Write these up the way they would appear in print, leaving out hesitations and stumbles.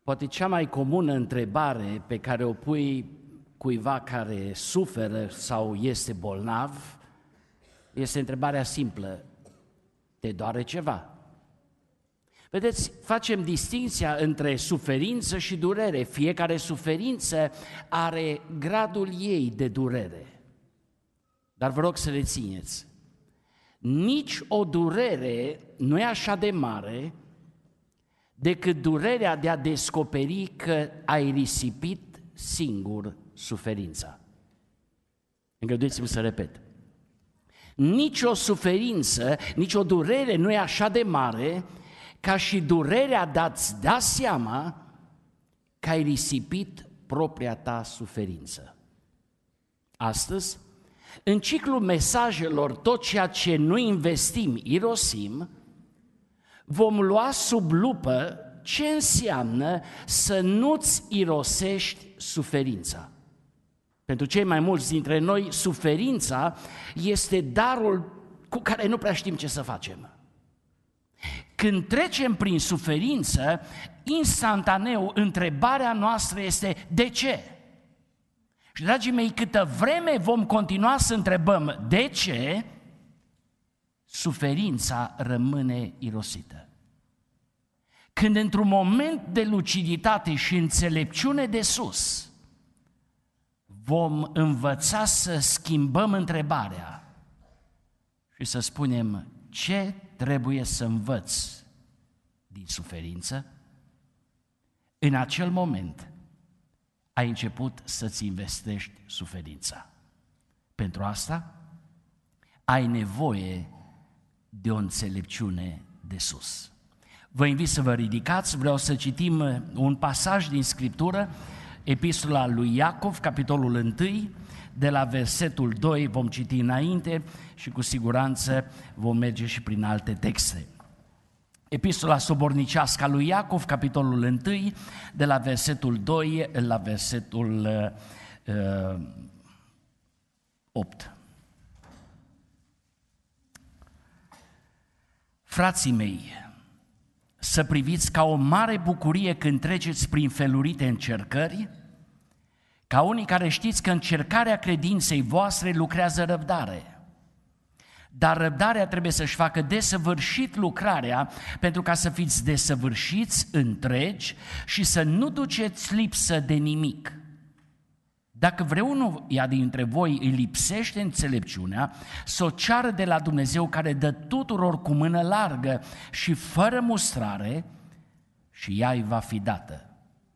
Poate cea mai comună întrebare pe care o pui cuiva care suferă sau este bolnav este întrebarea simplă: te doare ceva? Vedeți, facem distinția între suferință și durere. Fiecare suferință are gradul ei de durere. Dar vă rog să rețineți, nici o durere nu e așa de mare decât durerea de a descoperi că ai risipit singur suferința. Îngăduiți-mi să repet. Nici o suferință, nici o durere nu e așa de mare ca și durerea de a-ți da seama că ai risipit propria ta suferință. Astăzi, în ciclul mesajelor Tot ceea ce nu investim, irosim, vom lua sub lupă ce înseamnă să nu-ți irosești suferința. Pentru cei mai mulți dintre noi, suferința este darul cu care nu prea știm ce să facem. Când trecem prin suferință, instantaneu întrebarea noastră este: de ce? Și, dragii mei, câtă vreme vom continua să întrebăm de ce, suferința rămâne irosită. Când într-un moment de luciditate și înțelepciune de sus vom învăța să schimbăm întrebarea și să spunem: ce trebuie să învăț din suferință, în acel moment ai început să-ți investești suferința. Pentru asta ai nevoie de o înțelepciune de sus. Vă invit să vă ridicați, vreau să citim un pasaj din Scriptură, Epistola lui Iacov, capitolul 1, de la versetul 2 vom citi înainte și cu siguranță vom merge și prin alte texte. Epistola sobornicească a lui Iacov, capitolul 1, de la versetul 2 la versetul 8. Frații mei, să priviți ca o mare bucurie când treceți prin felurite încercări, ca unii care știți că încercarea credinței voastre lucrează răbdare. Dar răbdarea trebuie să-și facă desăvârșit lucrarea, pentru ca să fiți desăvârșiți, întregi și să nu duceți lipsă de nimic. Dacă vreunuia dintre voi îi lipsește înțelepciunea, să o ceară de la Dumnezeu, care dă tuturor cu mână largă și fără mustrare, și ea îi va fi dată.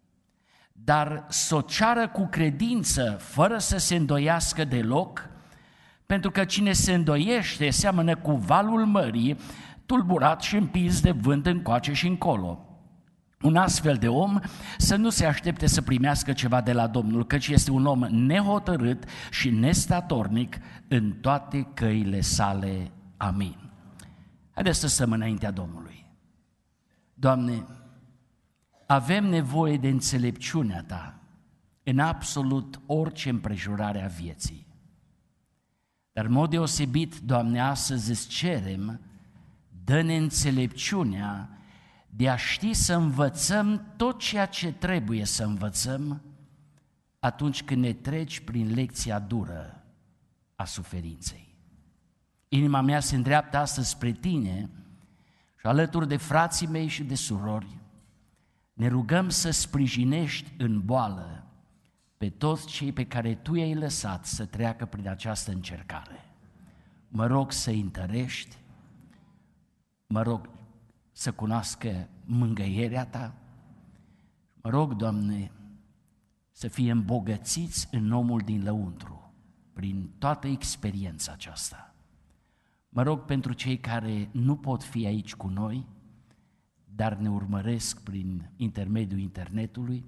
Dar să o ceară cu credință, fără să se îndoiască deloc, pentru că cine se îndoiește seamănă cu valul mării, tulburat și împins de vânt încoace și încolo. Un astfel de om să nu se aștepte să primească ceva de la Domnul, căci este un om nehotărât și nestatornic în toate căile sale. Amin. Haideți să stăm înaintea Domnului. Doamne, avem nevoie de înțelepciunea Ta în absolut orice împrejurare a vieții. Dar în mod deosebit, Doamne, astăzi îți cerem, dă-ne înțelepciunea de a ști să învățăm tot ceea ce trebuie să învățăm atunci când ne treci prin lecția dură a suferinței. Inima mea se îndreaptă astăzi spre Tine și alături de frații mei și de surori ne rugăm să sprijinești în boală pe toți cei pe care Tu i-ai lăsat să treacă prin această încercare. Mă rog să-i întărești, mă rog să cunoască mângâierea Ta, mă rog, Doamne, să fie îmbogățiți în omul din lăuntru, prin toată experiența aceasta. Mă rog pentru cei care nu pot fi aici cu noi, dar ne urmăresc prin intermediul internetului,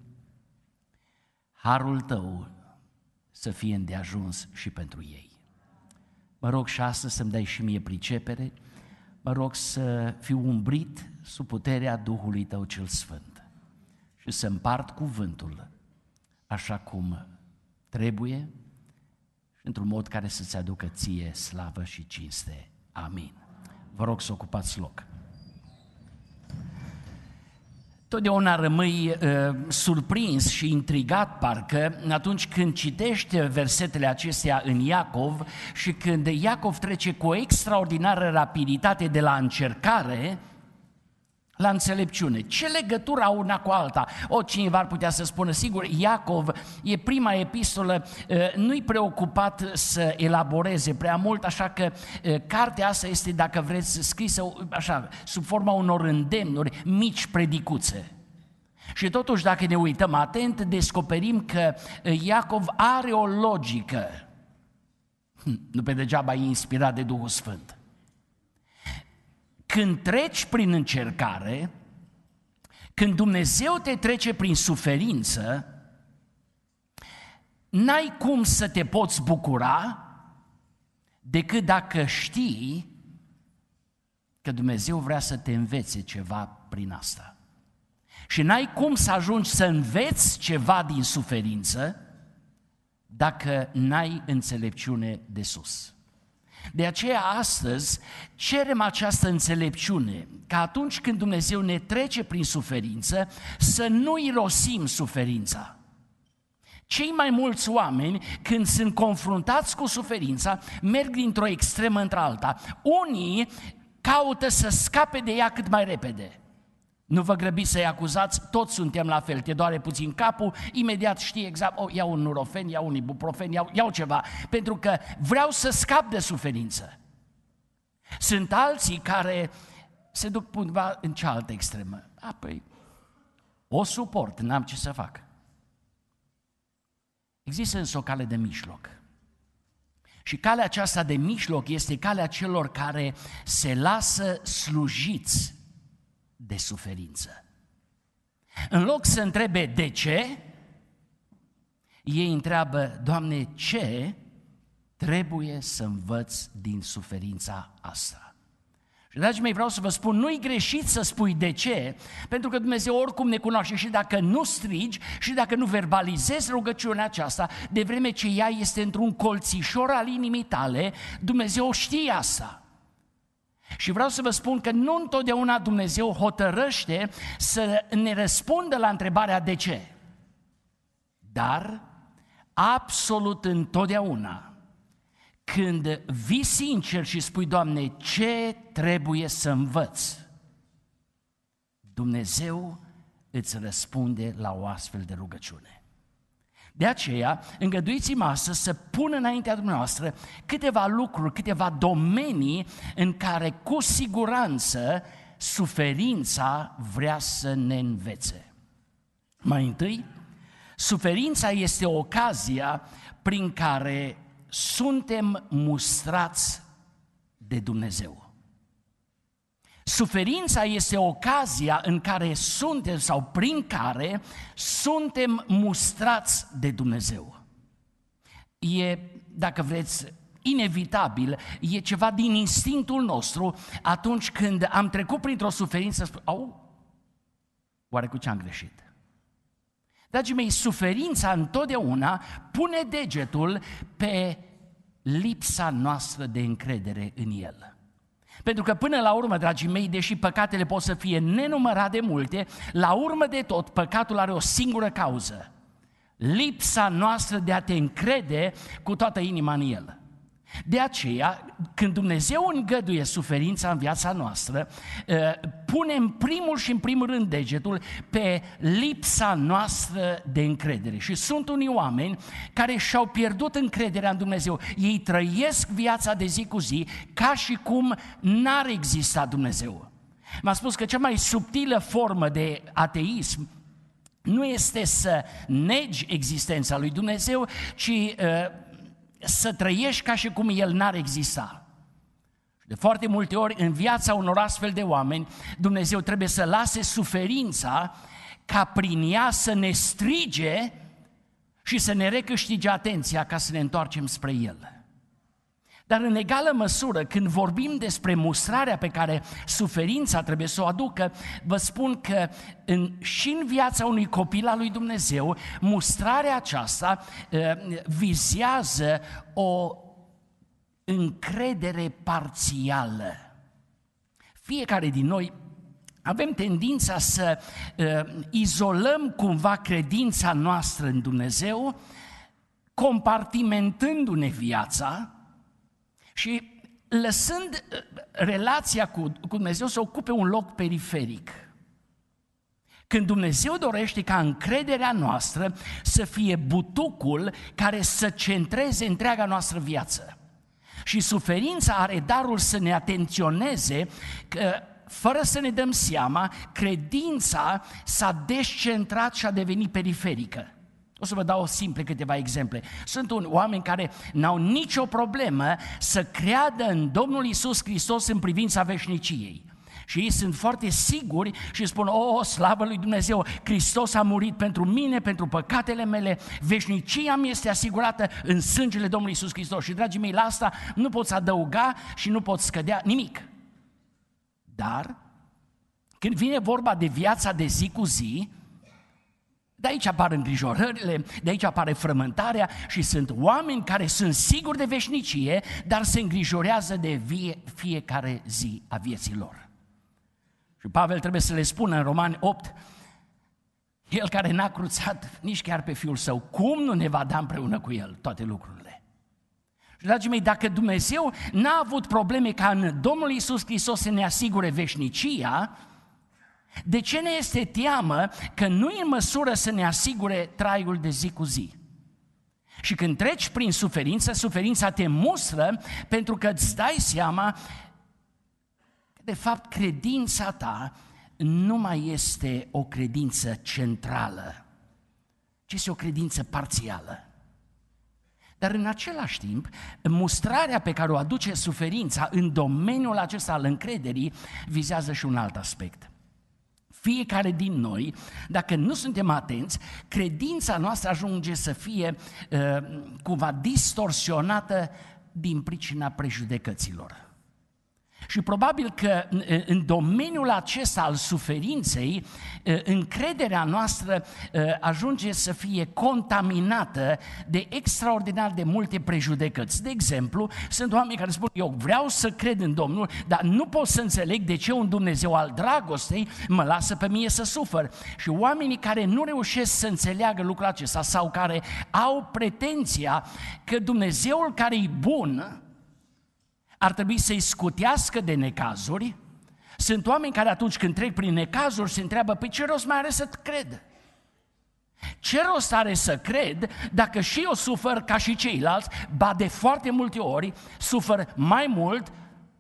harul Tău să fie îndeajuns și pentru ei. Mă rog și astăzi să-mi dai și mie pricepere, mă rog să fiu umbrit sub puterea Duhului Tău cel Sfânt și să împart cuvântul așa cum trebuie și într-un mod care să-ți aducă Ție slavă și cinste. Amin. Vă rog să ocupați loc. Totdeauna rămâi surprins și intrigat, parcă, atunci când citești versetele acestea în Iacov și când Iacov trece cu o extraordinară rapiditate de la încercare la înțelepciune. Ce legătură au una cu alta? Cineva ar putea să spună, sigur, Iacov e prima epistolă, nu-i preocupat să elaboreze prea mult, așa că cartea asta este, dacă vreți, scrisă așa, sub forma unor îndemnuri, mici predicuțe. Și totuși, dacă ne uităm atent, descoperim că Iacov are o logică. Nu pe degeaba e inspirat de Duhul Sfânt. Când treci prin încercare, când Dumnezeu te trece prin suferință, n-ai cum să te poți bucura decât dacă știi că Dumnezeu vrea să te învețe ceva prin asta. Și n-ai cum să ajungi să înveți ceva din suferință dacă n-ai înțelepciune de sus. De aceea astăzi cerem această înțelepciune, că atunci când Dumnezeu ne trece prin suferință, să nu irosim suferința. Cei mai mulți oameni, când sunt confruntați cu suferința, merg dintr-o extremă într-alta. Unii caută să scape de ea cât mai repede. Nu vă grăbiți să-i acuzați, toți suntem la fel, te doare puțin capul, imediat știi exact, iau un nurofen, iau un ibuprofen, iau ceva, pentru că vreau să scap de suferință. Sunt alții care se duc undeva în cealaltă extremă. Păi, o suport, n-am ce să fac. Există însă o cale de mijloc. Și calea aceasta de mijloc este calea celor care se lasă slujiți de suferință. În loc să întrebe de ce, ei întreabă, Doamne, ce trebuie să învăț din suferința asta? Și, dragii mei, vreau să vă spun, nu-i greșit să spui de ce, pentru că Dumnezeu oricum ne cunoaște și dacă nu strigi și dacă nu verbalizezi rugăciunea aceasta, de vreme ce ea este într-un colțișor al inimii tale, Dumnezeu știe asta. Și vreau să vă spun că nu întotdeauna Dumnezeu hotărăște să ne răspundă la întrebarea de ce. Dar, absolut întotdeauna, când vii sincer și spui, Doamne, ce trebuie să învăț, Dumnezeu îți răspunde la o astfel de rugăciune. De aceea, îngăduiți-mă astăzi să pun înaintea dumneavoastră câteva lucruri, câteva domenii în care cu siguranță suferința vrea să ne învețe. Mai întâi, suferința este ocazia prin care suntem mustrați de Dumnezeu. Suferința este ocazia în care suntem sau prin care suntem mustrați de Dumnezeu. E, dacă vreți, inevitabil, e ceva din instinctul nostru atunci când am trecut printr-o suferință, oare cu ce am greșit? Dragii mei, suferința întotdeauna pune degetul pe lipsa noastră de încredere în El. Pentru că până la urmă, dragii mei, deși păcatele pot să fie nenumărat de multe, la urmă de tot, păcatul are o singură cauză: lipsa noastră de a te încrede cu toată inima în El. De aceea, când Dumnezeu îngăduie suferința în viața noastră, pune în primul și în primul rând degetul pe lipsa noastră de încredere. Și sunt unii oameni care și-au pierdut încrederea în Dumnezeu. Ei trăiesc viața de zi cu zi ca și cum n-ar exista Dumnezeu. M-a spus că cea mai subtilă formă de ateism nu este să negi existența lui Dumnezeu, ci să trăiești ca și cum El n-ar exista. De foarte multe ori, în viața unor astfel de oameni, Dumnezeu trebuie să lase suferința ca prin ea să ne strige și să ne recâștige atenția ca să ne întoarcem spre El. Dar în egală măsură, când vorbim despre mustrarea pe care suferința trebuie să o aducă, vă spun că și în viața unui copil al lui Dumnezeu, mustrarea aceasta vizează o încredere parțială. Fiecare din noi avem tendința să izolăm cumva credința noastră în Dumnezeu, compartimentându-ne viața și lăsând relația cu Dumnezeu să ocupe un loc periferic. Când Dumnezeu dorește ca încrederea noastră să fie butucul care să centreze întreaga noastră viață. Și suferința are darul să ne atenționeze că, fără să ne dăm seama, credința s-a descentrat și a devenit periferică. O să vă dau câteva exemple. Sunt oameni care n-au nicio problemă să creadă în Domnul Iisus Hristos în privința veșniciei. Și ei sunt foarte siguri și spun, slavă lui Dumnezeu, Hristos a murit pentru mine, pentru păcatele mele, veșnicia mi este asigurată în sângele Domnului Iisus Hristos. Și, dragii mei, la asta nu poți adăuga și nu poți scădea nimic. Dar, când vine vorba de viața de zi cu zi, de aici apar îngrijorările, de aici apare frământarea și sunt oameni care sunt siguri de veșnicie, dar se îngrijorează de fiecare zi a vieții lor. Și Pavel trebuie să le spună în Romani 8, el care n-a cruțat nici chiar pe Fiul Său, cum nu ne va da împreună cu El toate lucrurile? Și, dragii mei, dacă Dumnezeu n-a avut probleme ca în Domnul Iisus Hristos să ne asigure veșnicia, de ce ne este teamă că nu e în măsură să ne asigure traiul de zi cu zi? Și când treci prin suferință, suferința te mustră pentru că îți dai seama că de fapt credința ta nu mai este o credință centrală, ci este o credință parțială. Dar în același timp, mustrarea pe care o aduce suferința în domeniul acesta al încrederii vizează și un alt aspect. Fiecare din noi, dacă nu suntem atenți, credința noastră ajunge să fie cumva distorsionată din pricina prejudecăților. Și probabil că în domeniul acesta al suferinței, încrederea noastră ajunge să fie contaminată de extraordinar de multe prejudecăți. De exemplu, sunt oameni care spun, eu vreau să cred în Domnul, dar nu pot să înțeleg de ce un Dumnezeu al dragostei mă lasă pe mine să sufăr. Și oamenii care nu reușesc să înțeleagă lucrul acesta sau care au pretenția că Dumnezeul care e bun ar trebui să-i scutească de necazuri. Sunt oameni care atunci când trec prin necazuri se întreabă, păi ce rost mai are să cred? Ce rost are să cred dacă și eu sufăr ca și ceilalți, ba de foarte multe ori sufăr mai mult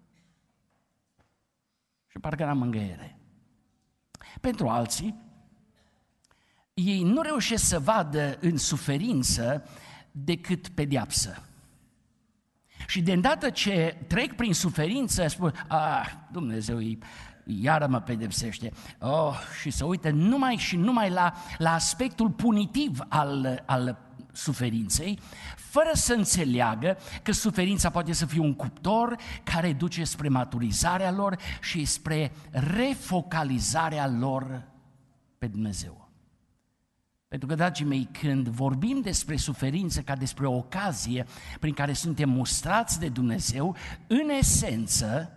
și parcă n-am mângâiere. Pentru alții, ei nu reușesc să vadă în suferință decât pedeapsă. Și de îndată ce trec prin suferință, spun, Dumnezeu iară mă pedepsește. Și se uită numai la aspectul punitiv al suferinței, fără să înțeleagă că suferința poate să fie un cuptor care duce spre maturizarea lor și spre refocalizarea lor pe Dumnezeu. Pentru că, dragii mei, când vorbim despre suferință ca despre o ocazie prin care suntem mustrați de Dumnezeu, în esență,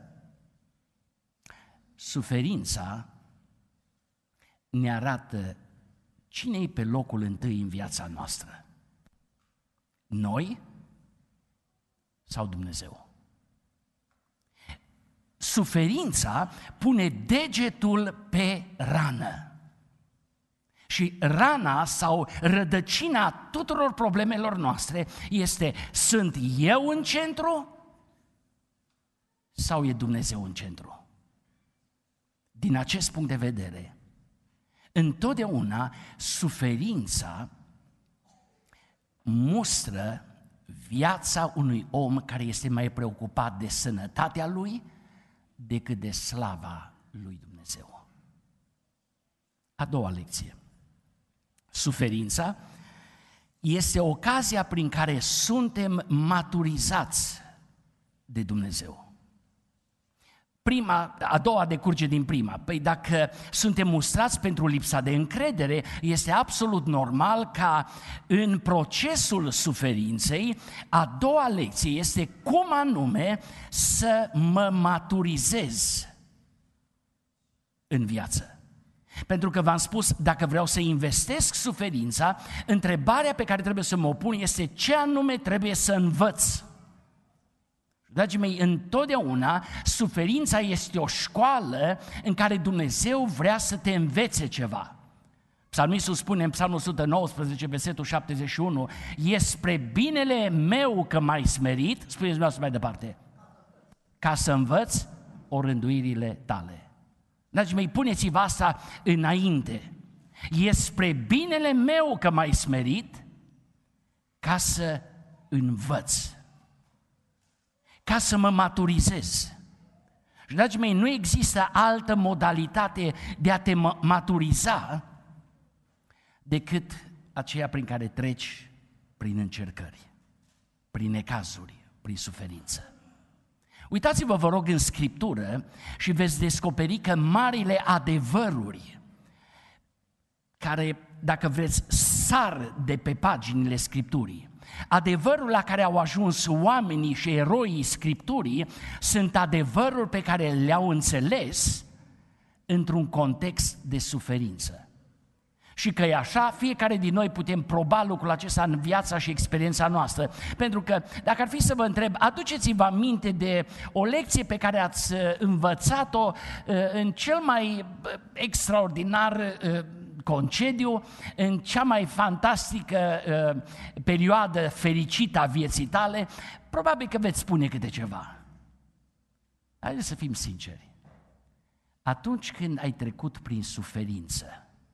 suferința ne arată cine e pe locul întâi în viața noastră. Noi sau Dumnezeu? Suferința pune degetul pe rană. Și rana sau rădăcina tuturor problemelor noastre este, sunt eu în centru sau e Dumnezeu în centru? Din acest punct de vedere, întotdeauna suferința mustră viața unui om care este mai preocupat de sănătatea lui decât de slava lui Dumnezeu. A doua lecție. Suferința este ocazia prin care suntem maturizați de Dumnezeu. A doua decurge din prima. Păi dacă suntem mustrați pentru lipsa de încredere, este absolut normal ca în procesul suferinței, a doua lecție este cum anume să mă maturizez în viață. Pentru că v-am spus, dacă vreau să investesc suferința, întrebarea pe care trebuie să mă pun este ce anume trebuie să învăț. Dragii mei, întotdeauna suferința este o școală în care Dumnezeu vrea să te învețe ceva. Psalmistul spune în Psalmul 119, versetul 71, e spre binele meu că m-ai smerit, spuneți dumneavoastră mai departe, ca să învăț orânduirile tale. Dragii mei, puneți-vă asta înainte. E spre binele meu că m-ai smerit, ca să învăț, ca să mă maturizez. Și, dragii mei, nu există altă modalitate de a te maturiza decât aceea prin care treci prin încercări, prin necazuri, prin suferință. Uitați-vă, vă rog, în Scriptură și veți descoperi că marile adevăruri care, dacă vreți, sar de pe paginile Scripturii, adevărul la care au ajuns oamenii și eroii Scripturii sunt adevăruri pe care le-au înțeles într-un context de suferință. Și că e așa, fiecare din noi putem proba lucrul acesta în viața și experiența noastră. Pentru că, dacă ar fi să vă întreb, aduceți-vă aminte de o lecție pe care ați învățat-o în cel mai extraordinar concediu, în cea mai fantastică perioadă fericită a vieții tale, probabil că veți spune câte ceva. Haideți să fim sinceri. Atunci când ai trecut prin suferință,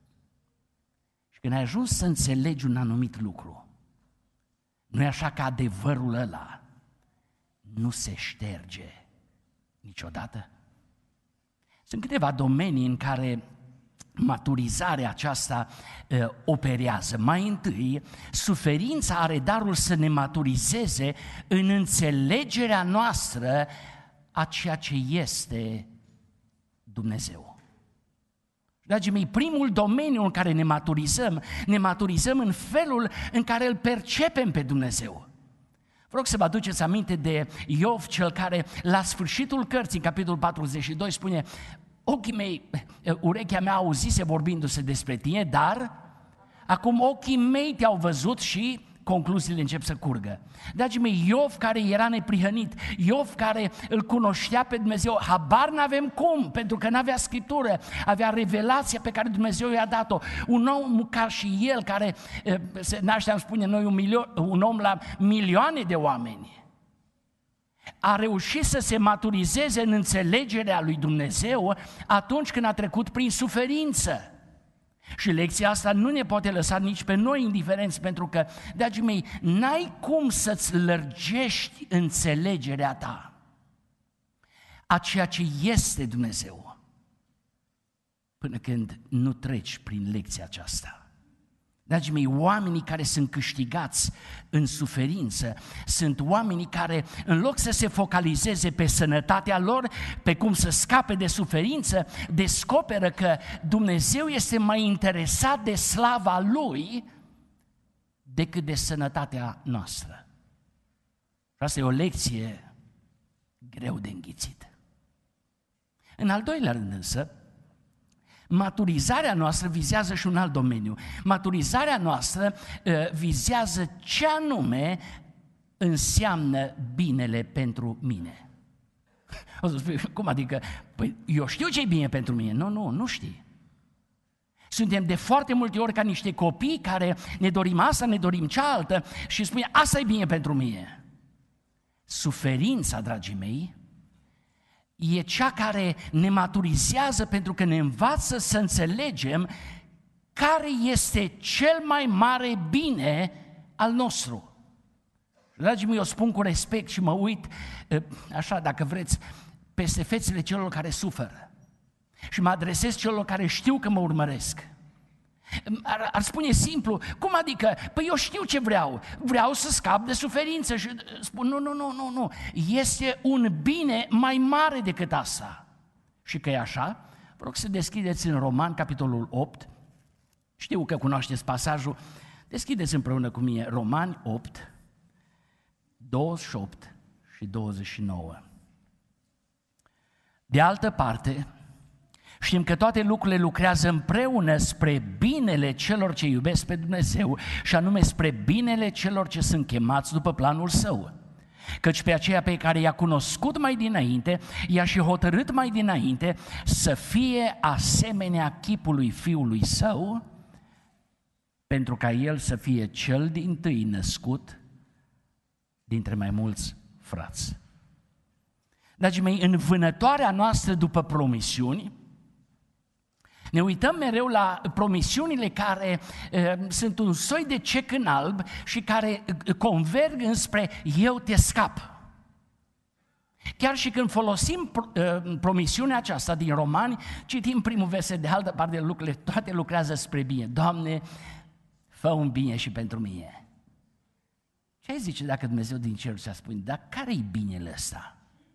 când ai ajuns să înțelegi un anumit lucru, nu e așa că adevărul ăla nu se șterge niciodată? Sunt câteva domenii în care maturizarea aceasta operează. Mai întâi, suferința are darul să ne maturizeze în înțelegerea noastră a ceea ce este Dumnezeu. Dragii mei, primul domeniu în care ne maturizăm în felul în care îl percepem pe Dumnezeu. Vă rog să vă aduceți aminte de Iov, cel care la sfârșitul cărții, în capitolul 42, spune: ochii mei, urechea mea auzise vorbindu-se despre tine, dar acum ochii mei te-au văzut și concluziile încep să curgă. Dragii mei, Iov care era neprihănit, Iov care îl cunoștea pe Dumnezeu, habar n-avem cum, pentru că n-avea Scriptură, avea revelația pe care Dumnezeu i-a dat-o. Un om ca și el, care se naște, am spune noi, un om la milioane de oameni, a reușit să se maturizeze în înțelegerea lui Dumnezeu atunci când a trecut prin suferință. Și lecția asta nu ne poate lăsa nici pe noi indiferenți, pentru că, dragii mei, n-ai cum să-ți lărgești înțelegerea ta a ceea ce este Dumnezeu până când nu treci prin lecția aceasta. Dragii mei, oamenii care sunt câștigați în suferință sunt oamenii care, în loc să se focalizeze pe sănătatea lor, pe cum să scape de suferință, descoperă că Dumnezeu este mai interesat de slava Lui decât de sănătatea noastră. Și asta e o lecție greu de înghițit. În al doilea rând însă, maturizarea noastră vizează și un alt domeniu. Maturizarea noastră vizează ce anume înseamnă binele pentru mine. O să spui, cum adică? Păi eu știu ce e bine pentru mine. Nu știi. Suntem de foarte multe ori ca niște copii care ne dorim asta, ne dorim cealaltă și spune, asta e bine pentru mine. Suferința, dragii mei, e cea care ne maturizează pentru că ne învață să înțelegem care este cel mai mare bine al nostru. Dragii mei, eu spun cu respect și mă uit, așa, dacă vreți, peste fețele celor care suferă și mă adresez celor care știu că mă urmăresc. Ar spune simplu, cum adică? Păi eu știu ce vreau să scap de suferință și spun nu, este un bine mai mare decât asta. Și că e așa, vă rog să deschideți în Roman, capitolul 8, știu că cunoașteți pasajul, deschideți împreună cu mine Romani 8, 28 și 29. De altă parte, Știm că toate lucrurile lucrează împreună spre binele celor ce iubesc pe Dumnezeu și anume spre binele celor ce sunt chemați după planul Său. Căci pe aceea pe care i-a cunoscut mai dinainte, i-a și hotărât mai dinainte să fie asemenea chipului Fiului Său, pentru ca El să fie cel dintâi născut dintre mai mulți frați. Dragii mei, în vânătoarea noastră după promisiuni, ne uităm mereu la promisiunile care sunt un soi de cec în alb și care converg înspre eu te scap. Chiar și când folosim promisiunea aceasta din Romani, citim primul verset, de altă parte lucrurile toate lucrează spre bine. Doamne, fă un bine și pentru mine. Ce ai zice dacă Dumnezeu din cer ți-a spune, dar care-i binele ăsta?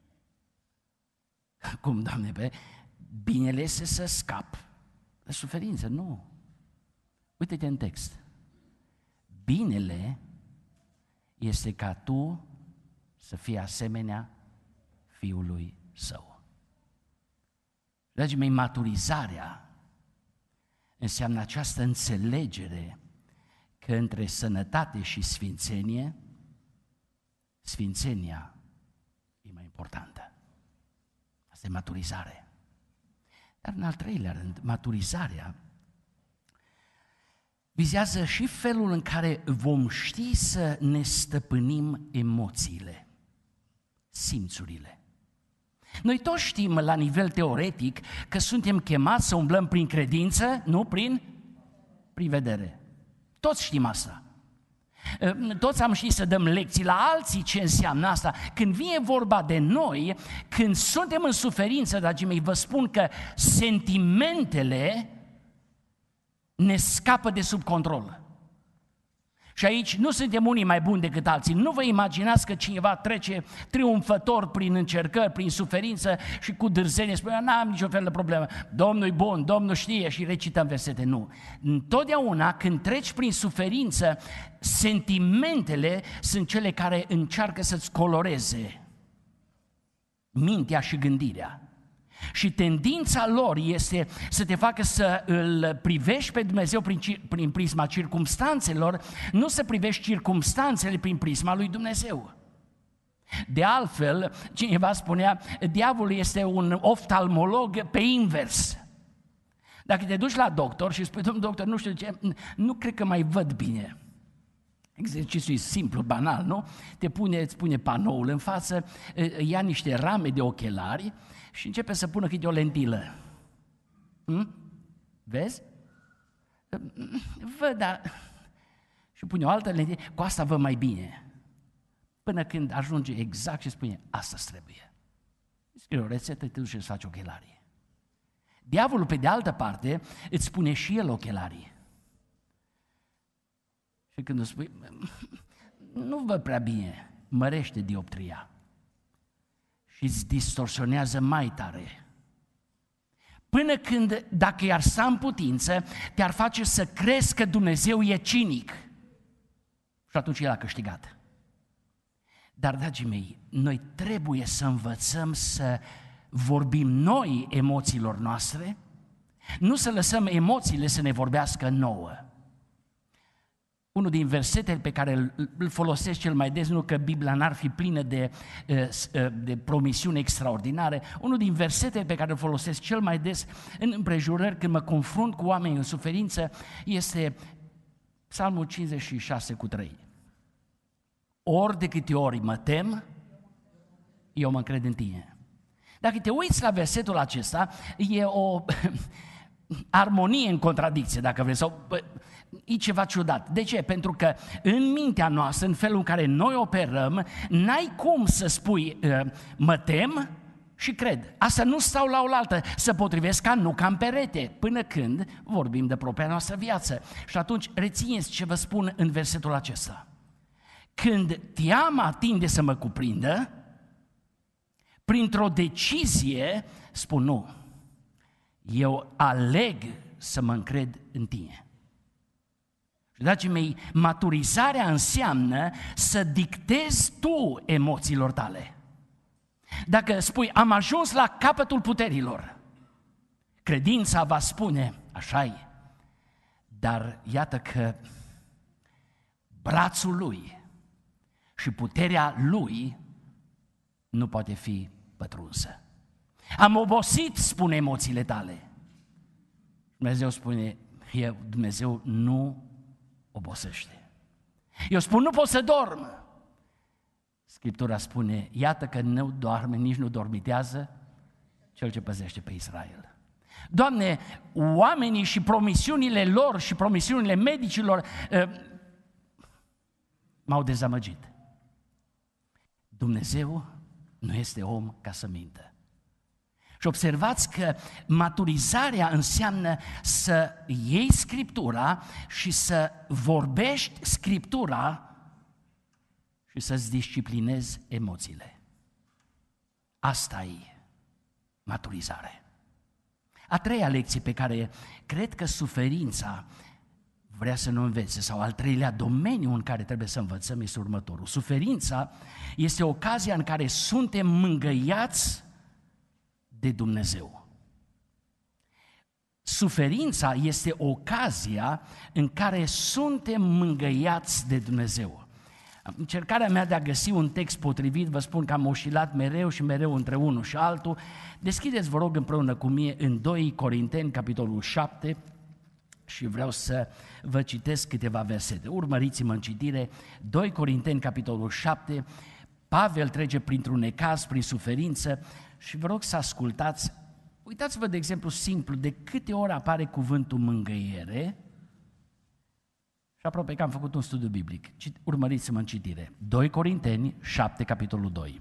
Cum, Doamne, binele este să scap de suferință? Nu. Uite-te în text. Binele este ca tu să fii asemenea Fiului Său. Dragii mei, maturizarea înseamnă această înțelegere că între sănătate și sfințenie, sfințenia e mai importantă. Asta e maturizare. Dar în al treilea rând, maturizarea vizează și felul în care vom ști să ne stăpânim emoțiile, simțurile. Noi toți știm la nivel teoretic că suntem chemați să umblăm prin credință, nu prin vedere. Toți știm asta. Toți am ști să dăm lecții la alții ce înseamnă asta. Când vine vorba de noi, când suntem în suferință, dragii mei, vă spun că sentimentele ne scapă de sub control. Și aici nu suntem unii mai buni decât alții. Nu vă imaginați că cineva trece triumfător prin încercări, prin suferință și cu dârzenie spune, n-am nicio fel de problemă, Domnul e bun, Domnul știe și recităm versete. Nu. Întotdeauna când treci prin suferință, sentimentele sunt cele care încearcă să-ți coloreze mintea și gândirea. Și tendința lor este să te facă să îl privești pe Dumnezeu prin prisma circumstanțelor, nu să privești circumstanțele prin prisma lui Dumnezeu. De altfel, cineva spunea, diavolul este un oftalmolog pe invers. Dacă te duci la doctor și spui, domnul doctor, nu știu ce, nu cred că mai văd bine. Exercițiul e simplu, banal, nu? Îți pune panoul în față, ia niște rame de ochelari și începe să pună câte o lentilă. Vezi? Văd, dar... Și pune o altă lentilă, cu asta văd mai bine. Până când ajunge exact și spune, asta-ți trebuie. Scrie o rețetă, te duci și îți faci ochelarii. Diavolul, pe de altă parte, îți spune și el ochelarii. Și când îți spui, nu văd prea bine, mărește dioptria și îți distorsionează mai tare. Până când, dacă i-ar sta în putință, te-ar face să crezi că Dumnezeu e cinic. Și atunci el a câștigat. Dar, dragii mei, noi trebuie să învățăm să vorbim noi emoțiilor noastre, nu să lăsăm emoțiile să ne vorbească nouă. Unul din versetele pe care îl folosesc cel mai des, nu că Biblia n-ar fi plină de promisiuni extraordinare, unul din versetele pe care îl folosesc cel mai des în împrejurări când mă confrunt cu oameni în suferință este Psalmul 56:3. Ori de câte ori mă tem, eu mă încred în tine. Dacă te uiți la versetul acesta, e o armonie în contradicție, dacă vreți, sau e ceva ciudat. De ce? Pentru că în mintea noastră, în felul în care noi operăm, n-ai cum să spui mă tem și cred. Asta nu stau la oaltă, se potrivesc ca în perete, până când vorbim de propria noastră viață. Și atunci rețineți ce vă spun în versetul acesta. Când teama tinde să mă cuprindă, printr-o decizie spun nu, eu aleg să mă încred în tine. Dragii mei, maturizarea înseamnă să dictezi tu emoțiilor tale. Dacă spui, am ajuns la capătul puterilor, Credința va spune, așa-i, dar iată că brațul lui și puterea lui nu poate fi pătrunsă. Am obosit, spune emoțiile tale. Dumnezeu spune, Dumnezeu nu obosește. Eu spun, nu pot să dorm. Scriptura spune, iată că nu doarme, nici nu dormitează cel ce păzește pe Israel. Doamne, oamenii și promisiunile lor și promisiunile medicilor m-au dezamăgit. Dumnezeu nu este om ca să mintă. Și observați că maturizarea înseamnă să iei Scriptura și să vorbești Scriptura și să-ți disciplinezi emoțiile. Asta e maturizare. A treia lecție pe care cred că suferința vrea să nu învețe, sau al treilea domeniu în care trebuie să învățăm este următorul. Suferința este ocazia în care suntem mângâiați de Dumnezeu. Suferința este ocazia în care suntem mângâiați de Dumnezeu. Încercarea mea de a găsi un text potrivit, vă spun că am oscilat mereu și mereu între unul și altul. Deschideți, vă rog, împreună cu mine în 2 Corinteni, capitolul 7, și vreau să vă citesc câteva versete. Urmăriți-mă în citire, 2 Corinteni, capitolul 7, Pavel trece printr-un necaz, prin suferință și vă rog să ascultați. Uitați-vă, de exemplu, simplu, de câte ori apare cuvântul mângâiere. Și aproape că am făcut un studiu biblic. Urmăriți-mă în citire. 2 Corinteni 7, capitolul 2.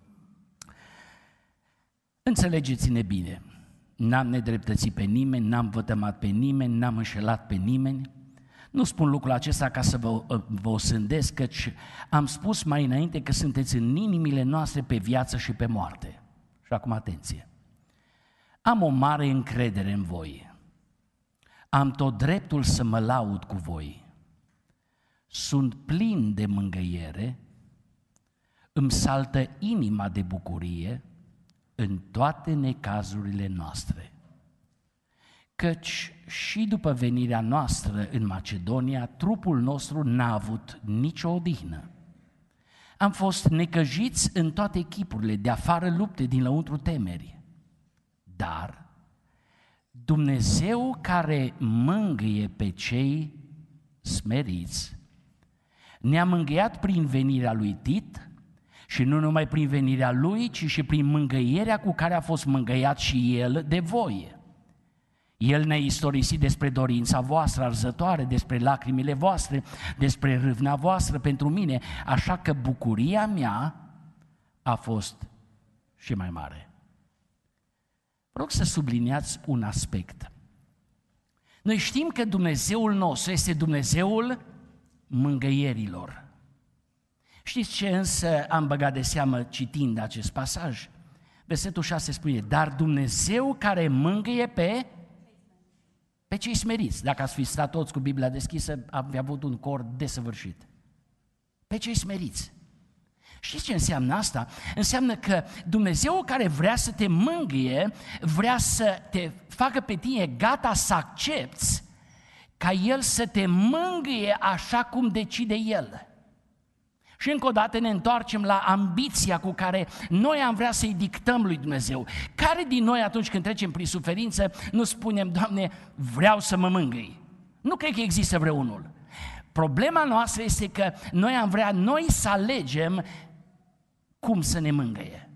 Înțelegeți-ne bine. N-am nedreptățit pe nimeni, n-am vătămat pe nimeni, n-am înșelat pe nimeni. Nu spun lucrul acesta ca să vă osândesc, căci am spus mai înainte că sunteți în inimile noastre pe viață și pe moarte. Și acum atenție. Am o mare încredere în voi. Am tot dreptul să mă laud cu voi. Sunt plin de mângâiere, îmi saltă inima de bucurie în toate necazurile noastre. Căci și după venirea noastră în Macedonia, trupul nostru n-a avut nicio odihnă. Am fost necăjiți în toate chipurile, de afară lupte, din lăuntru temeri. Dar Dumnezeu care mângâie pe cei smeriți, ne-a mângâiat prin venirea lui Tit și nu numai prin venirea lui, ci și prin mângâierea cu care a fost mângâiat și el de voi. El ne-a istorisit despre dorința voastră arzătoare, despre lacrimile voastre, despre râvna voastră pentru mine, așa că bucuria mea a fost și mai mare. Vă rog să subliniați un aspect. Noi știm că Dumnezeul nostru este Dumnezeul mângâierilor. Știți ce însă am băgat de seamă citind acest pasaj? Versetul 6 spune, dar Dumnezeu care mângâie pe cei smeriți. Dacă ați fi stat toți cu Biblia deschisă, am fi avut un cor desăvârșit. Pe cei smeriți. Știți ce înseamnă asta? Înseamnă că Dumnezeu care vrea să te mângâie, vrea să te facă pe tine gata să accepți ca El să te mângâie așa cum decide El. Și încă o dată ne întoarcem la ambiția cu care noi am vrea să-i dictăm lui Dumnezeu. Care din noi atunci când trecem prin suferință nu spunem, Doamne, vreau să mă mângâi? Nu cred că există vreunul. Problema noastră este că noi am vrea să alegem cum să ne mângâie.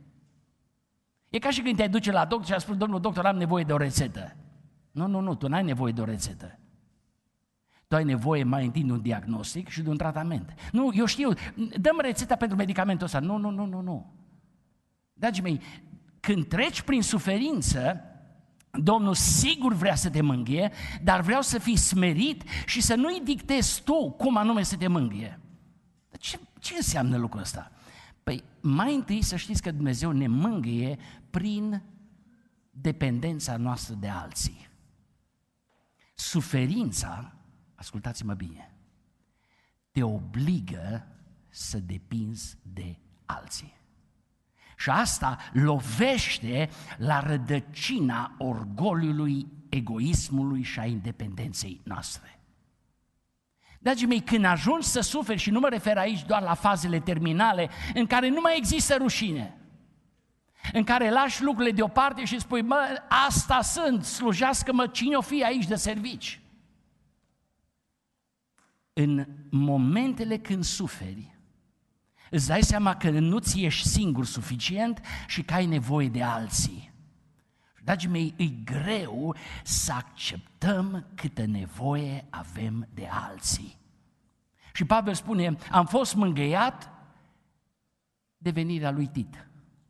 E ca și când te duce la doctor și a spus, domnul doctor, am nevoie de o rețetă. Nu, tu n-ai nevoie de o rețetă. Tu ai nevoie mai întâi de un diagnostic și de un tratament. Nu, eu știu, dăm rețeta pentru medicamentul ăsta. Nu. Dragii mei, când treci prin suferință, Domnul sigur vrea să te mângâie, dar vreau să fii smerit și să nu-i dictezi tu cum anume să te mângâie. Ce înseamnă lucrul ăsta? Păi, mai întâi să știți că Dumnezeu ne mângâie prin dependența noastră de alții. Suferința, ascultați-mă bine, te obligă să depinzi de alții. Și asta lovește la rădăcina orgoliului, egoismului și a independenței noastre. Dragii mei, când ajungi să suferi, și nu mă refer aici doar la fazele terminale, în care nu mai există rușine, în care lași lucrurile deoparte și spui, mă, asta sunt, slujească-mă cine o fi aici de servici. În momentele când suferi, îți dai seama că nu ți ești singur suficient și că ai nevoie de alții. Dragii mei, e greu să acceptăm câtă nevoie avem de alții. Și Pavel spune, am fost mângâiat de venirea lui Tit.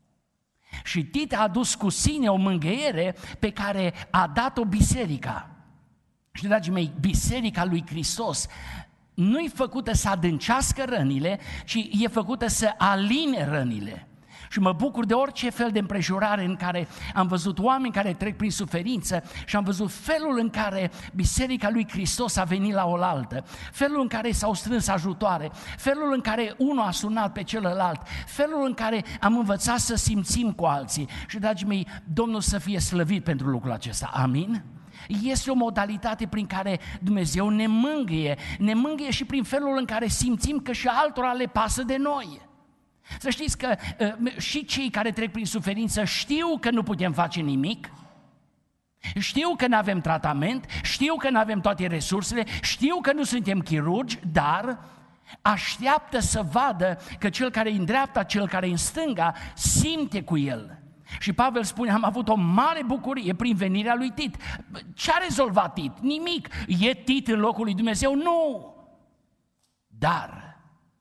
Și Tit a adus cu sine o mângâiere pe care a dat-o biserica. Și, dragii mei, biserica lui Hristos nu e făcută să adâncească rănile, ci e făcută să aline rănile. Și mă bucur de orice fel de împrejurare în care am văzut oameni care trec prin suferință și am văzut felul în care biserica lui Hristos a venit la oaltă, felul în care s-au strâns ajutoare, felul în care unul a sunat pe celălalt, felul în care am învățat să simțim cu alții. Și, dragii mei, Domnul să fie slăvit pentru lucrul acesta. Amin? Este o modalitate prin care Dumnezeu ne mângâie și prin felul în care simțim că și altora le pasă de noi. Să știți că și cei care trec prin suferință știu că nu putem face nimic, știu că nu avem tratament, știu că nu avem toate resursele, știu că nu suntem chirurgi, dar așteaptă să vadă că cel care e în dreapta, cel care e în stânga, simte cu el. Și Pavel spune, am avut o mare bucurie prin venirea lui Tit. Ce a rezolvat Tit? Nimic. E Tit în locul lui Dumnezeu? Nu. Dar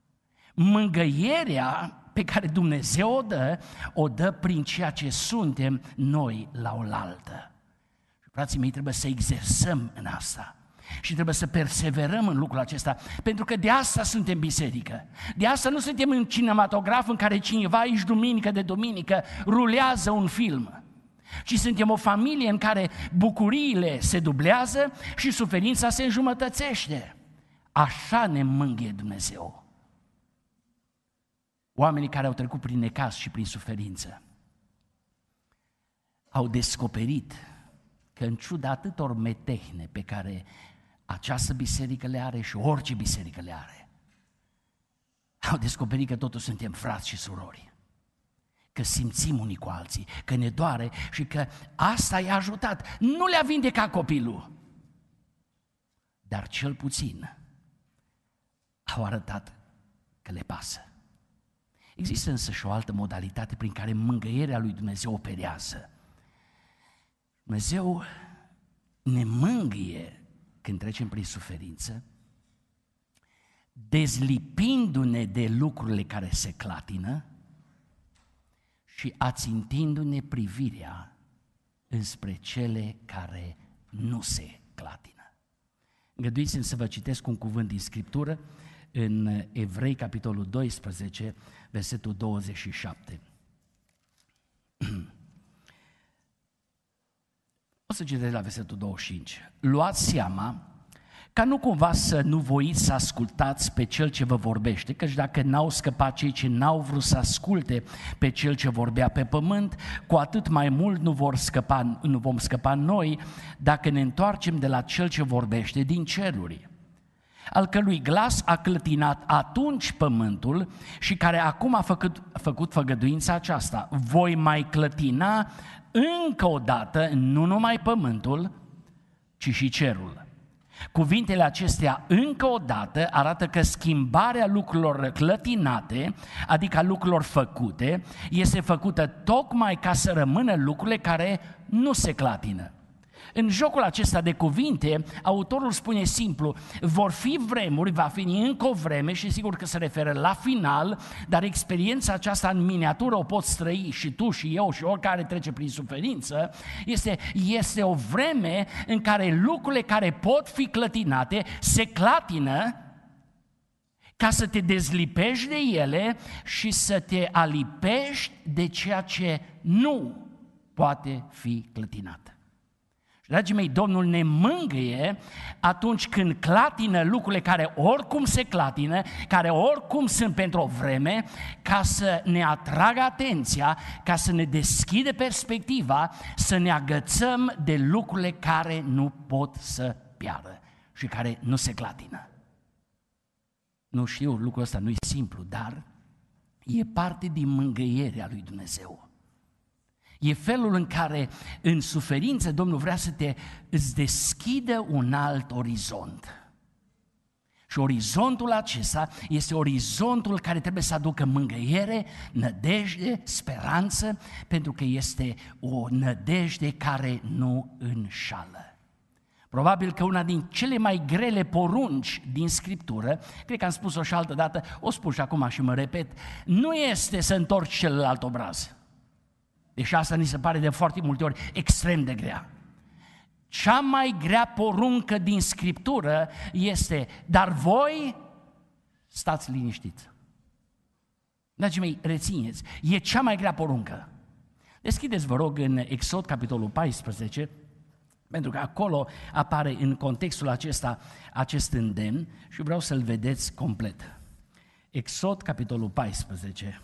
mângâierea pe care Dumnezeu o dă prin ceea ce suntem noi la oaltă. Frații mei, trebuie să exersăm în asta. Și trebuie să perseverăm în lucrul acesta, pentru că de asta suntem biserică. De asta nu suntem în cinematograf în care cineva aici duminică de duminică rulează un film, ci suntem o familie în care bucuriile se dublează și suferința se înjumătățește. Așa ne mângâie Dumnezeu. Oamenii care au trecut prin necaz și prin suferință au descoperit că în ciuda atâtor metehne pe care această biserică le are și orice biserică le are, au descoperit că totuși suntem frați și surori, că simțim unii cu alții, că ne doare și că asta i-a ajutat. Nu le-a vindecat copilul, dar cel puțin au arătat că le pasă. Există însă și o altă modalitate prin care mângâierea lui Dumnezeu operează. Dumnezeu ne mângâie când trecem prin suferință, dezlipindu-ne de lucrurile care se clatină și ațintindu-ne privirea înspre cele care nu se clatină. Îngăduiți-mi să vă citesc un cuvânt din Scriptură în Evrei, capitolul 12, versetul 27. O să citesc la versetul 25. Luați seama ca nu cumva să nu voiți să ascultați pe Cel ce vă vorbește, căci dacă n-au scăpat cei ce n-au vrut să asculte pe Cel ce vorbea pe pământ, cu atât mai mult nu vom scăpa noi dacă ne întoarcem de la Cel ce vorbește din ceruri, al cărui glas a clătinat atunci pământul și care acum a făcut făgăduința aceasta. Voi mai clătina încă o dată nu numai pământul, ci și cerul. Cuvintele acestea încă o dată arată că schimbarea lucrurilor clătinate, adică a lucrurilor făcute, este făcută tocmai ca să rămână lucrurile care nu se clatină. În jocul acesta de cuvinte, autorul spune simplu, vor fi vremuri, va fi încă o vreme și sigur că se referă la final, dar experiența aceasta în miniatură o poți trăi și tu și eu și oricare trece prin suferință, este o vreme în care lucrurile care pot fi clătinate se clatină ca să te dezlipești de ele și să te alipești de ceea ce nu poate fi clătinat. Dragii mei, Domnul ne mângâie atunci când clatină lucrurile care oricum se clatină, care oricum sunt pentru o vreme, ca să ne atragă atenția, ca să ne deschide perspectiva, să ne agățăm de lucrurile care nu pot să piară și care nu se clatină. Nu știu, lucrul ăsta nu e simplu, dar e parte din mângâierea lui Dumnezeu. E felul în care în suferință Domnul vrea să îți deschidă un alt orizont. Și orizontul acesta este orizontul care trebuie să aducă mângâiere, nădejde, speranță, pentru că este o nădejde care nu înșală. Probabil că una din cele mai grele porunci din Scriptură, cred că am spus-o și altă dată, o spun și acum și mă repet, nu este să întorci celălalt obraz. Deși asta ni se pare de foarte multe ori extrem de grea. Cea mai grea poruncă din Scriptură este, dar voi stați liniștiți. Dragii mei, rețineți, e cea mai grea poruncă. Deschideți, vă rog, în Exod, capitolul 14, pentru că acolo apare în contextul acesta acest îndemn și vreau să-l vedeți complet. Exod, capitolul 14.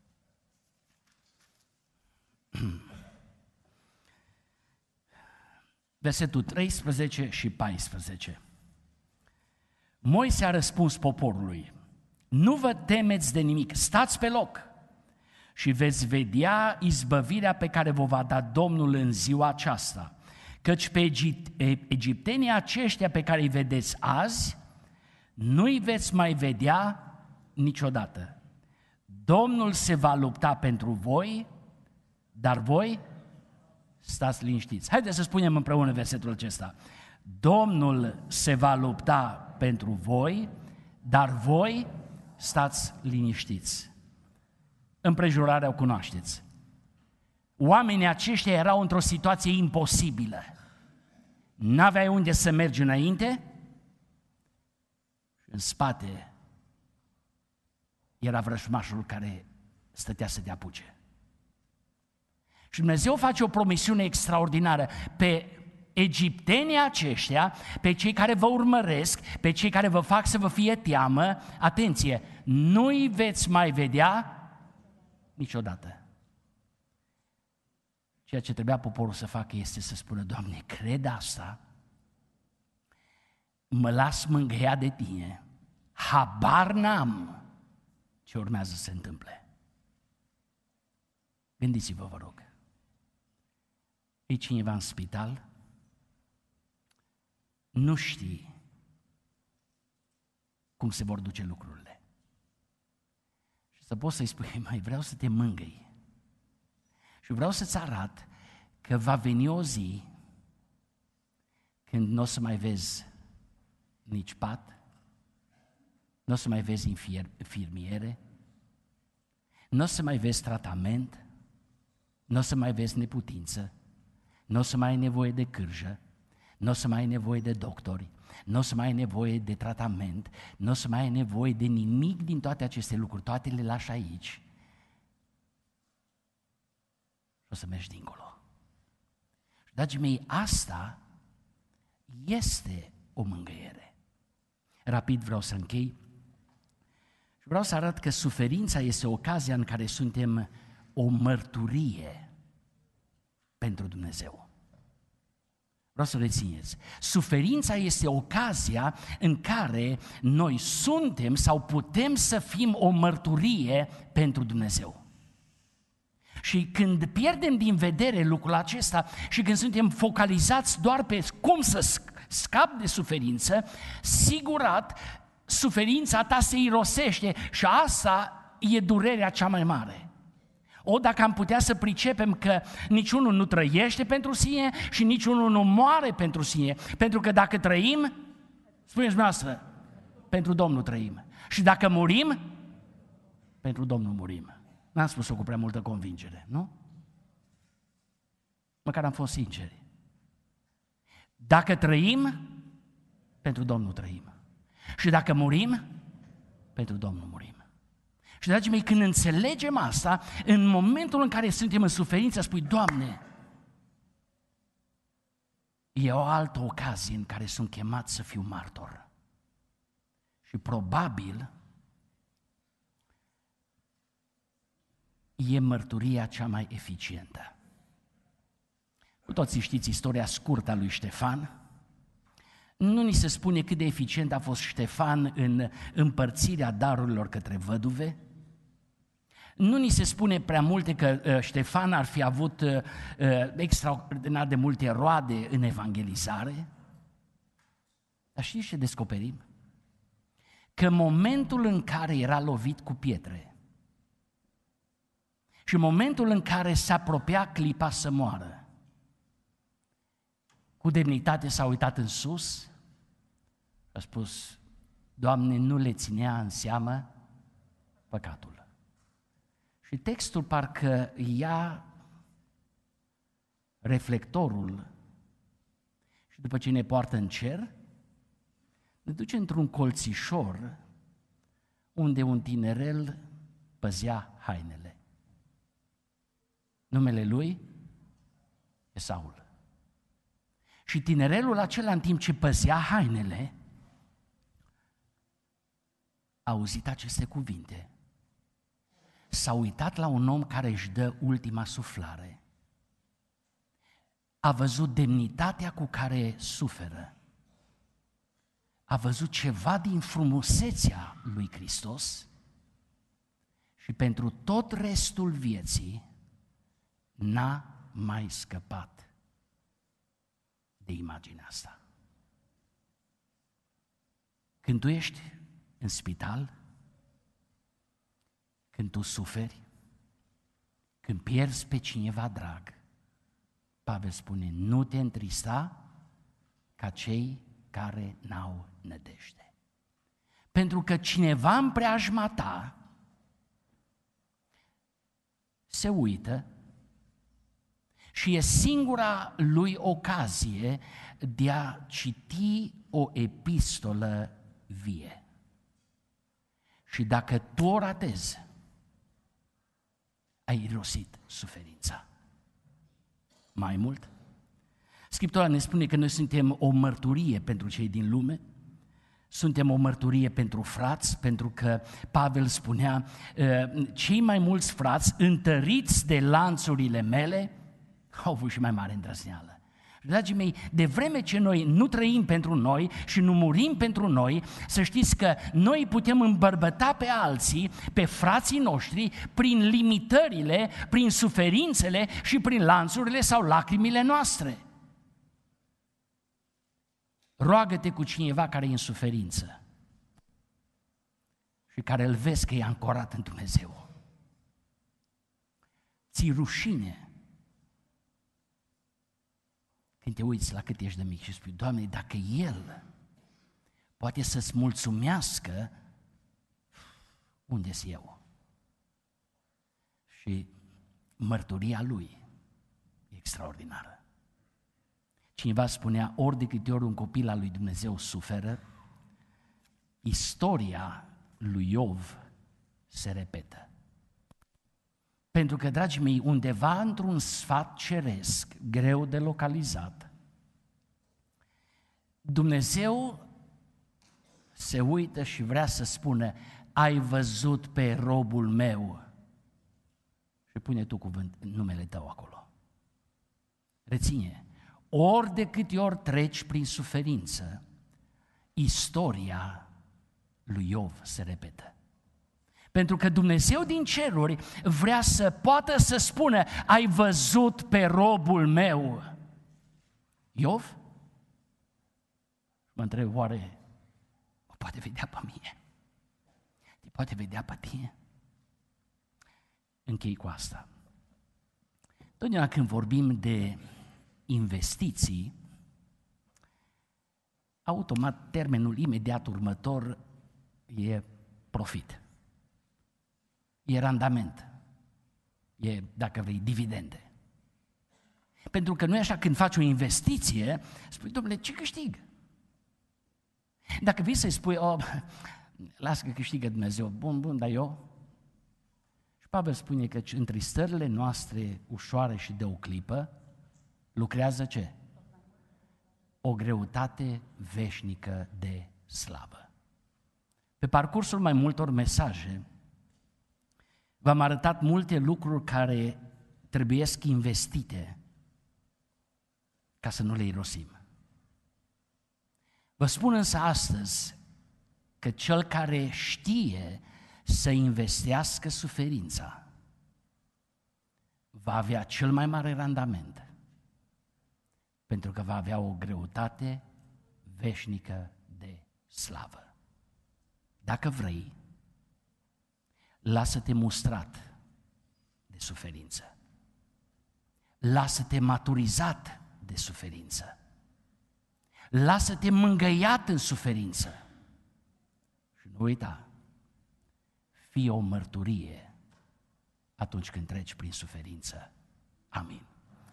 Versetul 13 și 14. Moise a răspuns poporului: nu vă temeți de nimic, stați pe loc și veți vedea izbăvirea pe care vă va da Domnul în ziua aceasta, căci pe egiptenii aceștia pe care îi vedeți azi, nu-i veți mai vedea niciodată. Domnul se va lupta pentru voi, dar voi stați liniștiți. Haideți să spunem împreună versetul acesta. Domnul se va lupta pentru voi, dar voi stați liniștiți. Împrejurarea o cunoașteți. Oamenii aceștia erau într-o situație imposibilă. N-aveai unde să mergi înainte și în spate era vrăjmașul care stătea să te apuce. Și Dumnezeu face o promisiune extraordinară pe egiptenii aceștia, pe cei care vă urmăresc, pe cei care vă fac să vă fie teamă, atenție, nu-i veți mai vedea niciodată. Ceea ce trebuia poporul să facă este să spună: Doamne, cred asta, mă las mângâia de Tine, habar n-am ce urmează să se întâmple. Gândiți-vă, vă rog, e cineva în spital, nu știi cum se vor duce lucrurile. Și să poți să-i spui: mai vreau să te mângâi. Și vreau să-ți arăt că va veni o zi când nu o să mai vezi nici pat, nu o să mai vezi infirmiere, nu o să mai vezi tratament, nu o să mai vezi neputință, nu o să mai ai nevoie de cârjă, nu o să mai ai nevoie de doctori, nu o să mai ai nevoie de tratament, nu o să mai ai nevoie de nimic din toate aceste lucruri, toate le lași aici. Și o să mergi dincolo. Și, dragii mei, asta este o mângâiere. Rapid vreau să închei și vreau să arăt că suferința este ocazia în care suntem o mărturie pentru Dumnezeu. Vreau să rețineți. Suferința este ocazia în care noi suntem sau putem să fim o mărturie pentru Dumnezeu. Și când pierdem din vedere lucrul acesta și când suntem focalizați doar pe cum să scap de suferință, sigurat, suferința ta se irosește și asta e durerea cea mai mare. Dacă am putea să pricepem că niciunul nu trăiește pentru sine și niciunul nu moare pentru sine, pentru că dacă trăim, spuneți dumneavoastră, pentru Domnul trăim. Și dacă murim, pentru Domnul murim. N-am spus-o cu prea multă convingere, nu? Măcar am fost sinceri. Dacă trăim, pentru Domnul trăim. Și dacă murim, pentru Domnul murim. Și, dragii mei, când înțelegem asta, în momentul în care suntem în suferință, spui: Doamne, e o altă ocazie în care sunt chemat să fiu martor. Și probabil e mărturia cea mai eficientă. Cu toții știți istoria scurtă a lui Ștefan. Nu ni se spune cât de eficient a fost Ștefan în împărțirea darurilor către văduve. Nu ni se spune prea multe că Ștefan ar fi avut extraordinar de multe roade în evangelizare. Dar știți ce descoperim? Că în momentul în care era lovit cu pietre și în momentul în care se apropia clipa să moară, cu demnitate s-a uitat în sus, a spus: Doamne, nu le ținea în seamă păcatul. Și textul parcă ia reflectorul și după ce ne poartă în cer, ne duce într-un colțișor unde un tinerel păzea hainele. Numele lui e Saul. Și tinerelul acela, în timp ce păzea hainele, a auzit aceste cuvinte. S-a uitat la un om care își dă ultima suflare. A văzut demnitatea cu care suferă. A văzut ceva din frumusețea lui Hristos și pentru tot restul vieții n-a mai scăpat de imaginea asta. Când tu ești în spital, când tu suferi, când pierzi pe cineva drag, Pavel spune: nu te întrista ca cei care n-au nădejde. Pentru că cineva în preajma ta se uită și e singura lui ocazie de a citi o epistolă vie. Și dacă tu o ratezi, ai irosit suferința. Mai mult, Scriptura ne spune că noi suntem o mărturie pentru cei din lume, suntem o mărturie pentru frați, pentru că Pavel spunea: cei mai mulți frați, întăriți de lanțurile mele, au avut și mai mare îndrăzneală. Dragii mei, de vreme ce noi nu trăim pentru noi și nu murim pentru noi, să știți că noi putem îmbărbăta pe alții, pe frații noștri, prin limitările, prin suferințele și prin lanțurile sau lacrimile noastre. Roagă-te cu cineva care e în suferință și care îl vezi că e ancorat în Dumnezeu. Ți-i rușine când te uiți la cât ești de mic și spui: Doamne, dacă El poate să-ți mulțumească, unde-s eu? Și mărturia Lui e extraordinară. Cineva spunea: ori de câte ori un copil al lui Dumnezeu suferă, istoria lui Iov se repetă. Pentru că, dragii mei, undeva într-un sfat ceresc, greu de localizat, Dumnezeu se uită și vrea să spună: ai văzut pe robul meu? Și pune tu numele tău acolo. Reține, ori de câte ori treci prin suferință, istoria lui Iov se repetă. Pentru că Dumnezeu din ceruri vrea să poată să spună: ai văzut pe robul meu. Iov? Mă întreb, oare mă poate vedea pe mine? Te poate vedea pe tine? Închei cu asta. Totdeauna când vorbim de investiții, automat termenul imediat următor e profit. E randament, e, dacă vrei, dividende. Pentru că nu e așa, când faci o investiție, spui: domnule, ce câștig? Dacă vii să-i spui: lasă că câștigă Dumnezeu, bun, dar eu? Și Pavel spune că între stările noastre ușoare și de o clipă, lucrează ce? o greutate veșnică de slavă. Pe parcursul mai multor mesaje, v-am arătat multe lucruri care trebuiesc investite ca să nu le irosim. Vă spun însă astăzi că cel care știe să investească suferința va avea cel mai mare randament, pentru că va avea o greutate veșnică de slavă. Dacă vrei, lasă-te mustrat de suferință. Lasă-te maturizat de suferință. Lasă-te mângâiat în suferință. Și nu uita, fie o mărturie atunci când treci prin suferință. Amin.